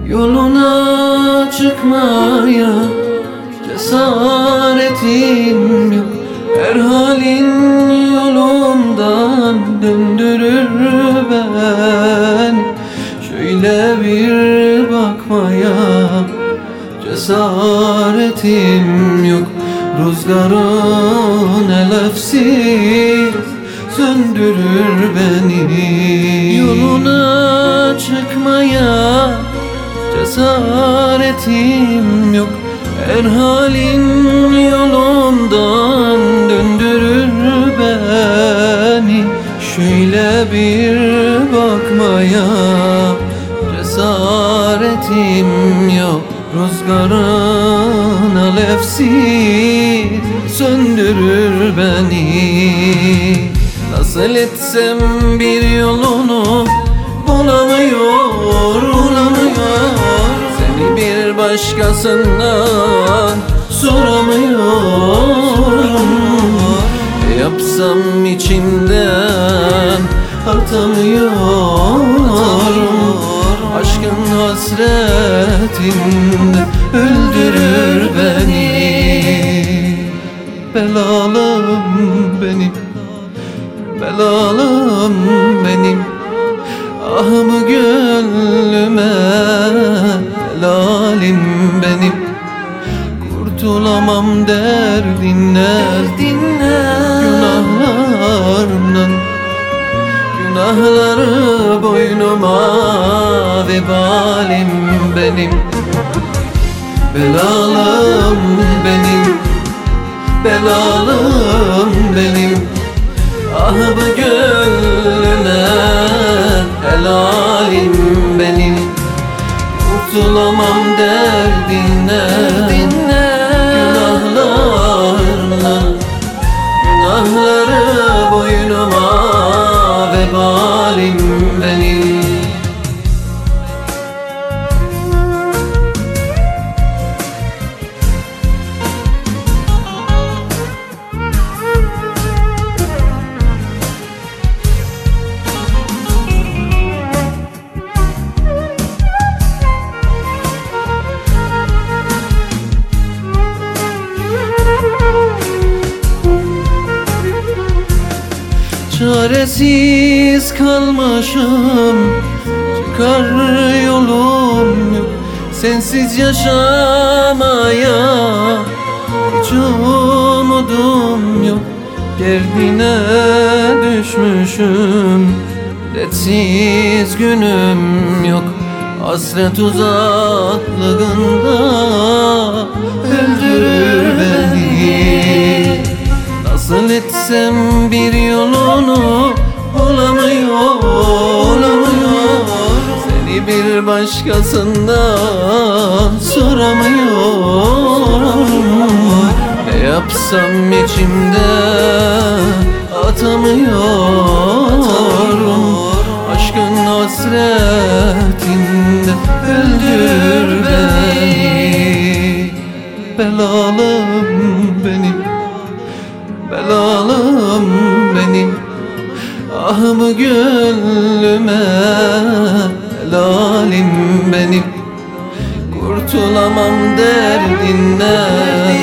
Yoluna çıkmaya cesaretim yok. Her halin yolumdan döndürür beni. Şöyle bir bakmaya cesaretim yok. Rüzgarın elefsiz söndürür beni. Yoluna çıkmaya cesaretim yok. Her halin yolumdan döndürür beni. Şöyle bir bakmaya cesaretim yok. Rüzgarın alevsiz söndürür beni. Nasıl etsem bir yolunu bulamıyor. Seni bir başkasından soramıyorum. Yapsam içimden atamıyorum. Aşkın hasretinde öldürür beni. Belalım benim, belalım benim. Ahımı gönlüme helalim benim. Kurtulamam derdinden, günahlarımdan. Günahları boynuma vebalim benim. Belalım benim, belalım benim. Ahımı gönlüne helalim benim. Kurtulamam derdinden, günahlarından. Günahları boynuma vebalim benim. Çaresiz kalmışım, çıkar yolum yok. Sensiz yaşamaya hiç umudum yok. Derdine düşmüşüm, dertsiz günüm yok. Hasret uzaklığında öldürür beni. Nasıl etsem bir yolunu bulamıyor. Seni bir başkasından soramıyorum. Ne yapsam içimde atamıyorum. Aşkın hasretinde öldürür beni. Belalım benim, belalım benim. Ahımı gönlüme helalim benim. Kurtulamam derdinden,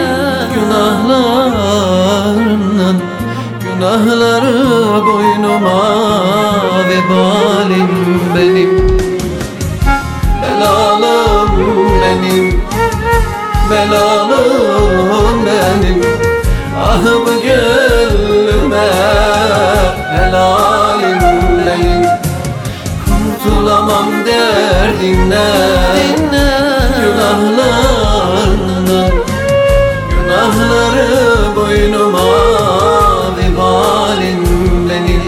günahlarından. Günahları boynuma vebalim benim. Belalım benim, belalım benim. Ahımı gönlüme helalim benim. Kurtulamam derdinden, günahlarından. Günahları boynuma vebalim benim.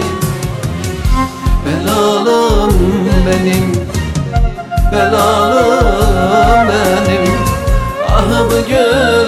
Belalım benim, belalım benim. Ahımı gönlüme